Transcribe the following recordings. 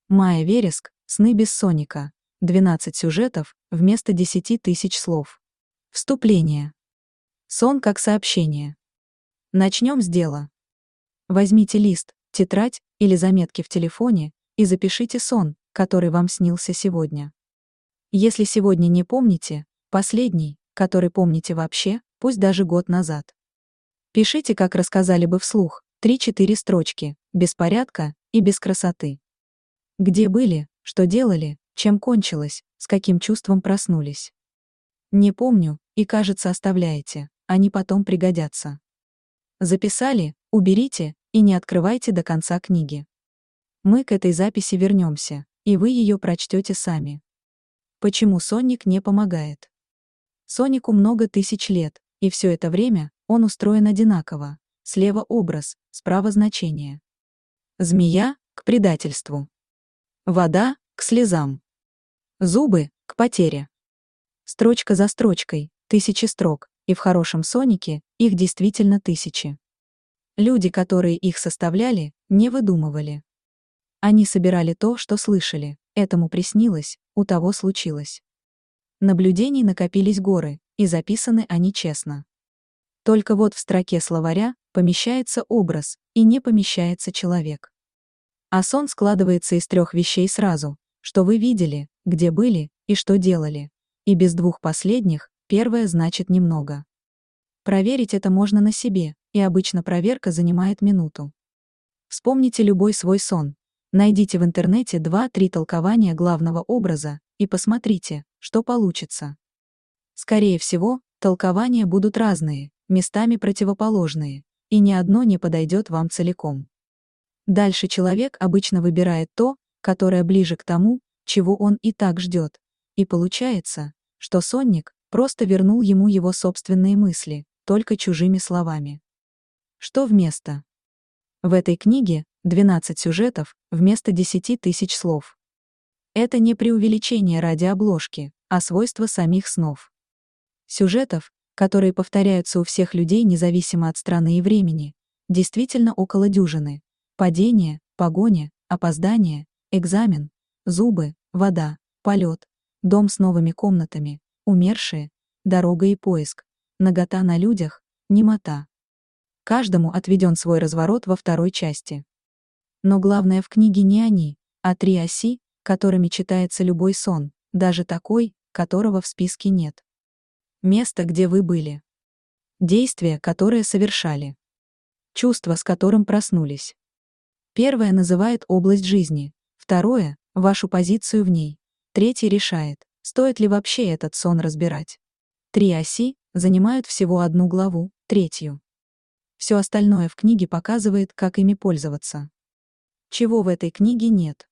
Майя Вереск, «Сны Бессонника». 12 сюжетов вместо 10 тысяч слов. Вступление. Сон как сообщение. Начнем с дела. Возьмите лист, тетрадь или заметки в телефоне и запишите сон, который вам снился сегодня. Если сегодня не помните, последний, который помните вообще, пусть даже год назад. Пишите, как рассказали бы вслух, 3-4 строчки, без порядка и без красоты. Где были, что делали, чем кончилось, с каким чувством проснулись. Не помню, и кажется оставляете, они потом пригодятся. Записали, уберите и не открывайте до конца книги. Мы к этой записи вернемся, и вы ее прочтете сами. Почему сонник не помогает? Сонику много тысяч лет, и все это время он устроен одинаково. Слева образ, справа значение. Змея — к предательству. Вода — к слезам. Зубы — к потере. Строчка за строчкой, тысячи строк, и в хорошем сонике их действительно тысячи. Люди, которые их составляли, не выдумывали. Они собирали то, что слышали, этому приснилось, у того случилось. Наблюдений накопились горы, и записаны они честно. Только вот в строке словаря помещается образ, и не помещается человек. А сон складывается из 3 вещей сразу, что вы видели, где были и что делали. И без 2 последних первое значит немного. Проверить это можно на себе, и обычно проверка занимает минуту. Вспомните любой свой сон. Найдите в интернете 2-3 толкования главного образа и посмотрите, что получится. Скорее всего, толкования будут разные, местами противоположные, и ни одно не подойдет вам целиком. Дальше человек обычно выбирает то, которое ближе к тому, чего он и так ждет, и получается, что сонник просто вернул ему его собственные мысли, только чужими словами. Что вместо? В этой книге 12 сюжетов вместо 10 тысяч слов. Это не преувеличение ради обложки, а свойство самих снов. Сюжетов, которые повторяются у всех людей независимо от страны и времени, действительно около дюжины. Падение, погоня, опоздание, экзамен, зубы, вода, полет, дом с новыми комнатами, умершие, дорога и поиск, нагота на людях, немота. Каждому отведен свой разворот во второй части. Но главное в книге не они, а 3 оси, которыми читается любой сон, даже такой, которого в списке нет. Место, где вы были. Действие, которое совершали. Чувство, с которым проснулись. Первое называет область жизни, второе — вашу позицию в ней, третье решает, стоит ли вообще этот сон разбирать. 3 оси занимают всего 1 главу, 3. Все остальное в книге показывает, как ими пользоваться. Чего в этой книге нет?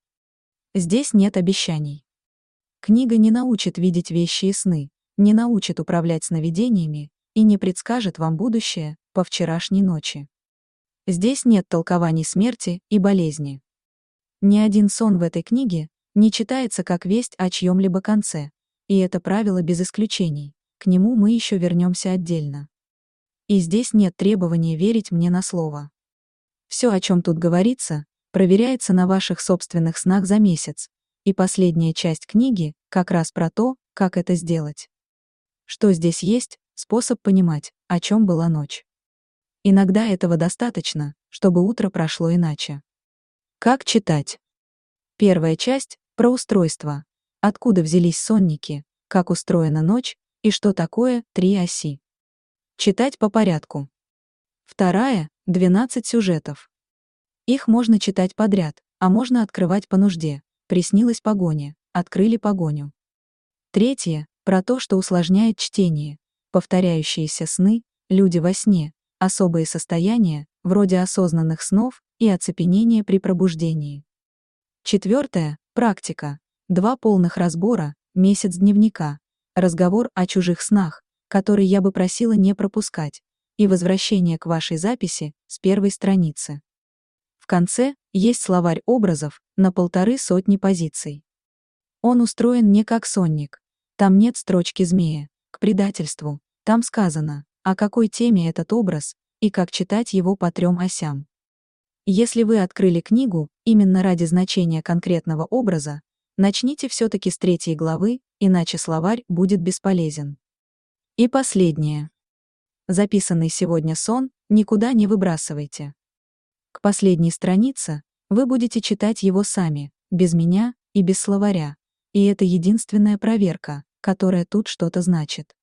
Здесь нет обещаний. Книга не научит видеть вещи и сны, не научит управлять сновидениями и не предскажет вам будущее по вчерашней ночи. Здесь нет толкований смерти и болезни. Ни один сон в этой книге не читается как весть о чьем-либо конце, и это правило без исключений, к нему мы еще вернемся отдельно. И здесь нет требования верить мне на слово. Все, о чем тут говорится, проверяется на ваших собственных снах за месяц, и последняя часть книги как раз про то, как это сделать. Что здесь есть, способ понимать, о чем была ночь. Иногда этого достаточно, чтобы утро прошло иначе. Как читать? Первая часть — про устройство. Откуда взялись сонники, как устроена ночь и что такое 3 оси. Читать по порядку. Вторая — 12 сюжетов. Их можно читать подряд, а можно открывать по нужде. Приснилась погоня, открыли погоню. Третье — про то, что усложняет чтение. Повторяющиеся сны, люди во сне, особые состояния, вроде осознанных снов и оцепенения при пробуждении. Четвертое — практика. 2 полных разбора, месяц дневника, разговор о чужих снах, который я бы просила не пропускать, и возвращение к вашей записи с 1 страницы. В конце есть словарь образов на 150 позиций. Он устроен не как сонник. Там нет строчки змея, к предательству, там сказано, о какой теме этот образ и как читать его по 3 осям. Если вы открыли книгу именно ради значения конкретного образа, начните все-таки с 3 главы, иначе словарь будет бесполезен. И последнее. Записанный сегодня сон никуда не выбрасывайте. К последней странице вы будете читать его сами, без меня и без словаря. И это единственная проверка, которая тут что-то значит.